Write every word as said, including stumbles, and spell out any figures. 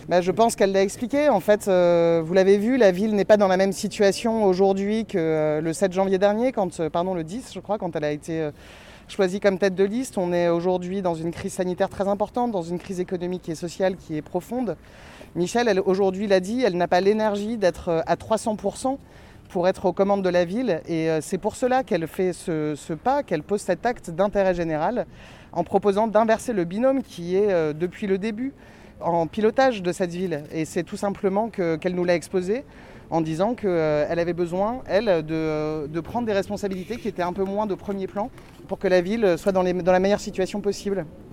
Bah, je pense qu'elle l'a expliqué. En fait, euh, vous l'avez vu, la ville n'est pas dans la même situation aujourd'hui que euh, le sept janvier dernier, quand, euh, pardon, le dix, je crois, quand elle a été euh, choisie comme tête de liste. On est aujourd'hui dans une crise sanitaire très importante, dans une crise économique et sociale qui est profonde. Michel, elle, aujourd'hui, l'a dit, elle n'a pas l'énergie d'être euh, à trois cents pour cent pour être aux commandes de la ville. Et euh, c'est pour cela qu'elle fait ce, ce pas, qu'elle pose cet acte d'intérêt général en proposant d'inverser le binôme qui est, euh, depuis le début, en pilotage de cette ville. Et c'est tout simplement que, qu'elle nous l'a exposé en disant qu'elle euh, avait besoin, elle, de, de prendre des responsabilités qui étaient un peu moins de premier plan pour que la ville soit dans, les, dans la meilleure situation possible.